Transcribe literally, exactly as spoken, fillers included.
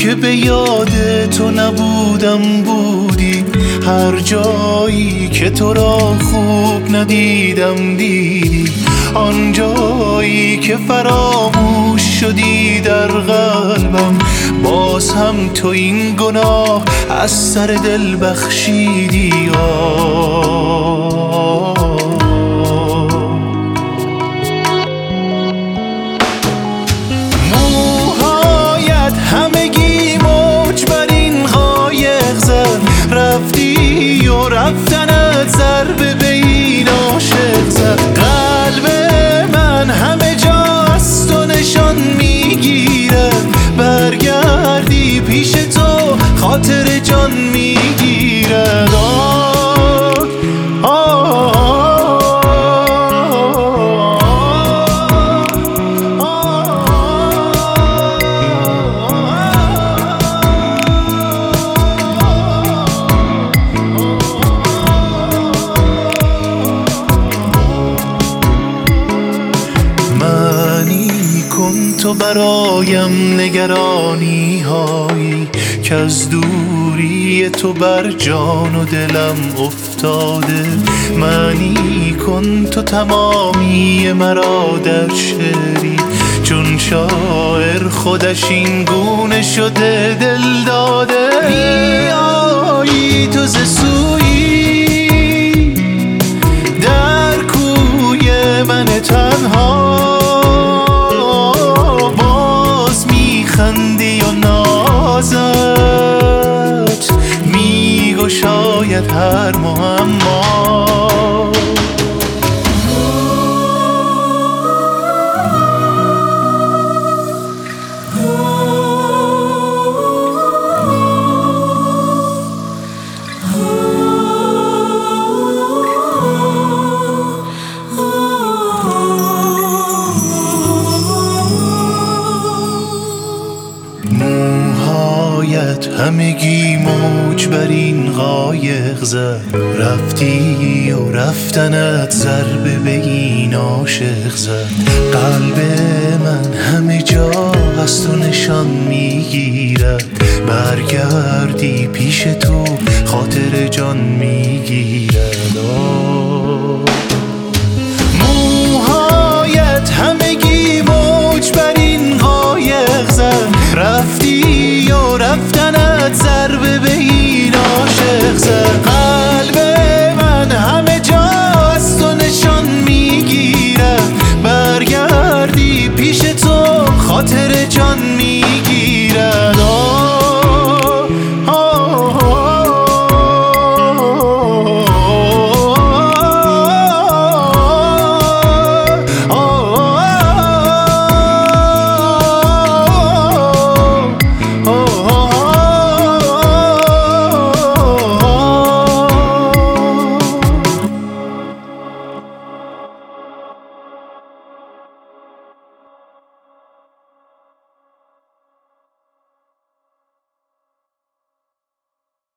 که به یاد تو نبودم بودی، هر جایی که تو را خوب ندیدم دیدی، آن جایی که فراموش شدی در قلبم، باز هم تو این گناه از سر دل بخشیدی. آه موهایت همگی موج بر این قایق زد، رفتی و رفتنت ضربه به این عاشق زد. قلب من همه جا از تو نشان میگیره، برگردی پیش تو خاطر جان میگیره. تو برایم نگرانی هایی که از دوری تو بر جان و دلم افتاده. معنی کن تو تمامی مرا در شعری، چون شاعر خودش این گونه شده دل داده. میایی تو ز سویی در کوی من تنها، خندی و نازت میگشاید هر معما. همگی موج بر این قایق زد، رفتی و رفتنت ضربه به این عاشق زد. قلب من همه جا از تو نشان میگیرد، برگردی پیش تو خاطر جان میگیرد. موهایت همگی موج بر این قایق زد، رفتی و رفتنت ضربه به این عاشق زد. قلب من همه جا از تو نشان میگیره، برگردی پیش تو خاطر جان میگیره.